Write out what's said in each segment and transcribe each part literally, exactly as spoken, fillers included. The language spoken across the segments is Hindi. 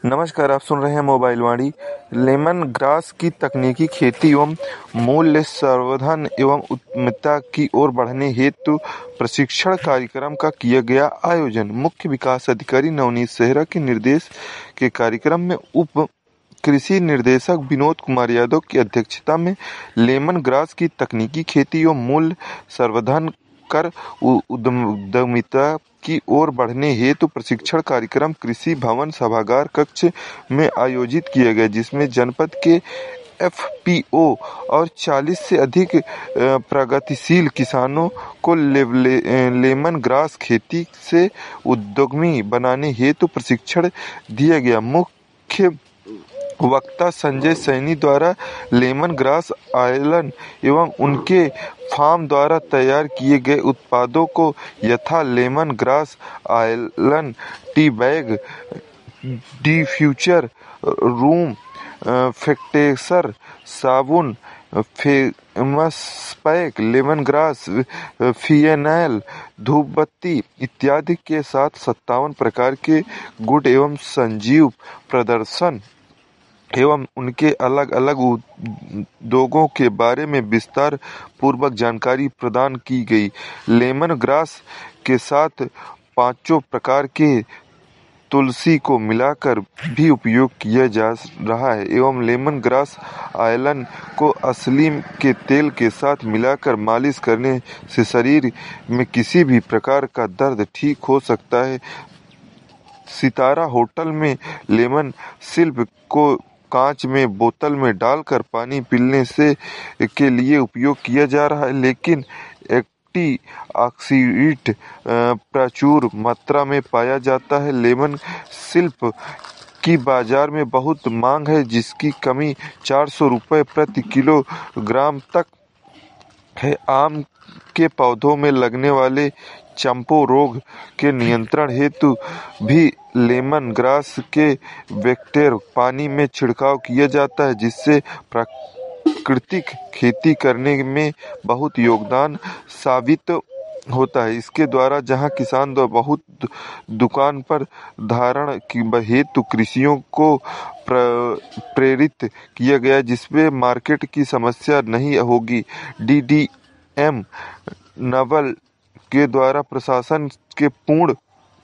नमस्कार, आप सुन रहे हैं मोबाइल वाणी। लेमन ग्रास की तकनीकी खेती एवं मूल्य संवर्धन एवं उद्यमिता की ओर बढ़ने हेतु प्रशिक्षण कार्यक्रम का किया गया आयोजन। मुख्य विकास अधिकारी नवनीत सेहरा के निर्देश के कार्यक्रम में उप कृषि निर्देशक विनोद कुमार यादव की अध्यक्षता में लेमन ग्रास की तकनीकी खेती एवं मूल्य संवर्धन कर उद्यमिता की ओर बढ़ने हेतु प्रशिक्षण कार्यक्रम कृषि भवन सभागार कक्ष में आयोजित किया गया, जिसमें जनपद के एफ पी ओ और चालीस से अधिक प्रगतिशील किसानों को ले, ले, लेमन ग्रास खेती से उद्यमी बनाने हेतु प्रशिक्षण दिया गया। मुख्य वक्ता संजय सैनी द्वारा लेमन ग्रास आयलन एवं उनके फार्म द्वारा तैयार किए गए उत्पादों को यथा लेमन ग्रास आयलन tea bag, diffuser, room freshener, साबुन, famous pack, lemon grass phenyl, धूपबत्ती इत्यादि के साथ सत्तावन प्रकार के गुड़ एवं संजीव प्रदर्शन एवं उनके अलग अलग उद्योगों के बारे में विस्तार पूर्वक जानकारी प्रदान की गई। लेमन ग्रास के साथ पांचों प्रकार के तुलसी को मिलाकर भी उपयोग किया जा रहा है एवं लेमन ग्रास आयलन को असली के तेल के साथ मिलाकर मालिश करने से शरीर में किसी भी प्रकार का दर्द ठीक हो सकता है। सितारा होटल में लेमन सिल्प को कांच में बोतल में डालकर पानी पीने से के लिए उपयोग किया जा रहा है, लेकिन एंटी ऑक्सीडेंट प्रचुर मात्रा में पाया जाता है। लेमन सिल्प की बाजार में बहुत मांग है, जिसकी कमी चार सौ रुपये प्रति किलोग्राम तक है। आम के पौधों में लगने वाले चंपा रोग के नियंत्रण हेतु भी लेमन ग्रास के वेक्टर पानी में छिड़काव किया जाता है, जिससे प्राकृतिक खेती करने में बहुत योगदान साबित होता है। इसके द्वारा जहां किसान द्वारा बहुत दुकान पर धारण की हेतु कृषियों को प्रेरित किया गया, जिसमें मार्केट की समस्या नहीं होगी। डी डी एम नवल के द्वारा प्रशासन के पूर्ण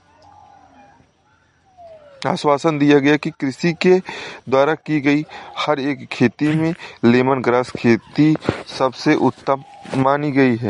आश्वासन दिया गया कि कृषि के द्वारा की गई हर एक खेती में लेमन ग्रास खेती सबसे उत्तम मानी गई है।